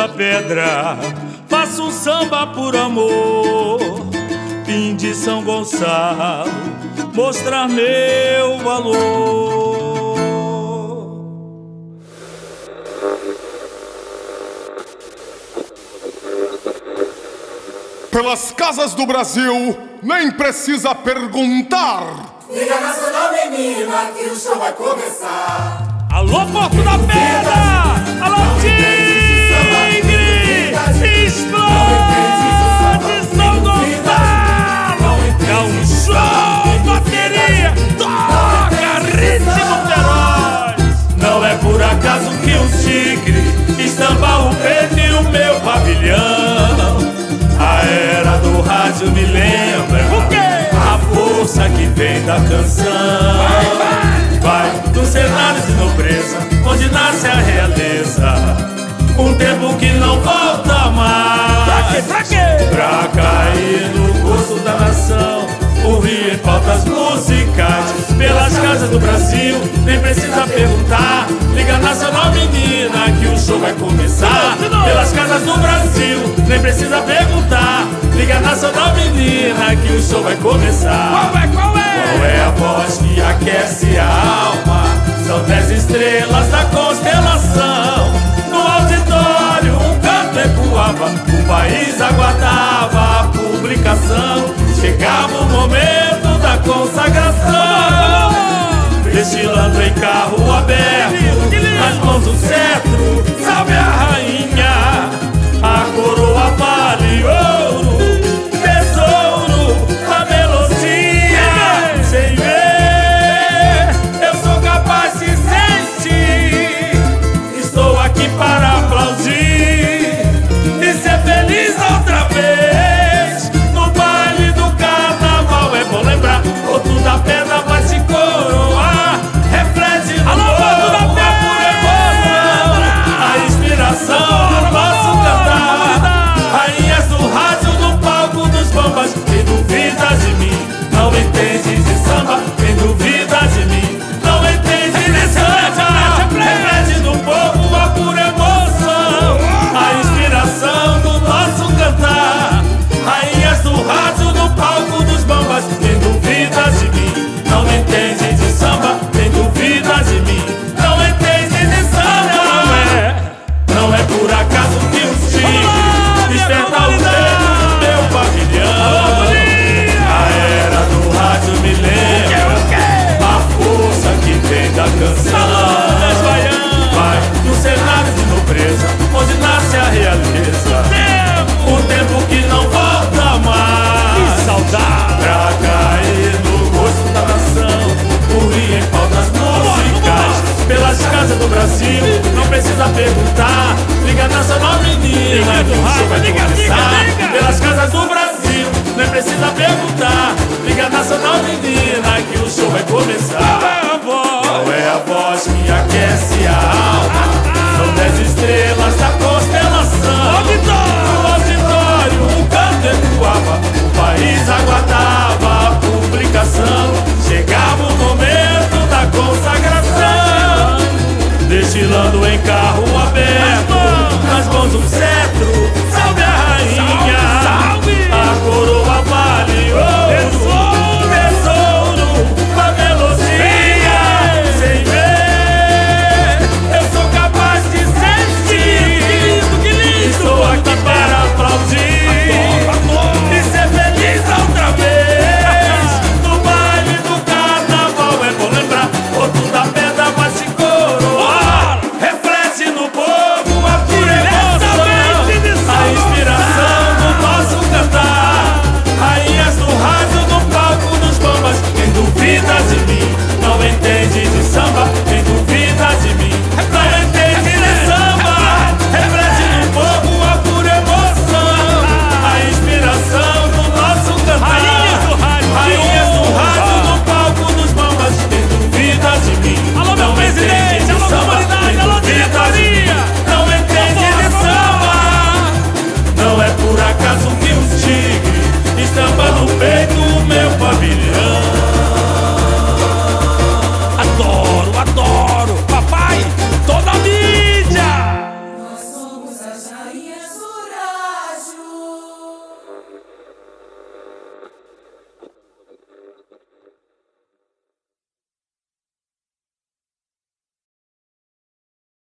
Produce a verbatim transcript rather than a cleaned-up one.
da Pedra, faço um samba por amor. Vim de São Gonçalo mostrar meu valor. Pelas casas do Brasil, nem precisa perguntar. Liga nacional, menina, que o show vai começar. Alô, Porto da Pedra! Alô, Tigre! Explode São Gonçalo! É um show, bateria, toca ritmo feroz. Não é por acaso que um tigre estampa o peito e o meu pavilhão. A era do rádio me lembra o quê? A força que vem da canção. Vai, vai, vai do cenário de nobreza, onde nasce a realeza. Um tempo que não volta mais. Pra quê? Pra quê? Pra cair no gosto da nação. O Rio em pautas musicais. Pelas casas do Brasil, nem precisa perguntar. Liga nacional, menina, que o show vai começar. Pelas casas do Brasil, nem precisa perguntar. Liga nacional, menina, que o show vai começar. Qual é, qual é? Qual é a voz que aquece a alma? São dez estrelas da constelação. No auditório um canto ecoava, o país aguardava a publicação. Chegava o momento da consagração, desfilando em carro aberto, nas mãos do cetro, salve a rainha. A coroa vale ouro, tesouro, a melodia. Sem ver, eu sou capaz de sentir. Estou aqui para aplaudir e ser feliz outra vez. No baile do carnaval é bom lembrar, Porto da Pedra vai te coroar. Reflete no povo a pura emoção, a inspiração do nosso cantar. Rainhas do rádio, no palco dos bambas. Quem duvida de mim não entende de samba. Quem duvida de mim não entende de samba. Reflete no povo a pura emoção, a inspiração do nosso cantar. Rainhas do rádio, no palco dos bambas. Quem duvida de mim não entende de samba. Quem duvida de mim não entende de samba. Não é, não é por acaso que o tigre desperta o dedo do meu pavilhão. A era do rádio me lembra a força que vem da canção. Vai no cenário de nobreza, onde nasce a realeza. Um tempo que não volta mais. Que saudade! Pra cair no gosto da nação. O Rio em pautas musicais. Pelas casas do Brasil, não precisa perguntar. Liga nacional, menina, que o show vai começar. Pelas casas do Brasil, nem precisa perguntar. Liga nacional, menina, que o show vai começar. Qual é a voz que aquece a alma? São dez estrelas da constelação. No auditório um canto ecoava, o país aguardava a publicação. Chegava o momento da consagração, desfilando em carro aberto, nas mãos do céu.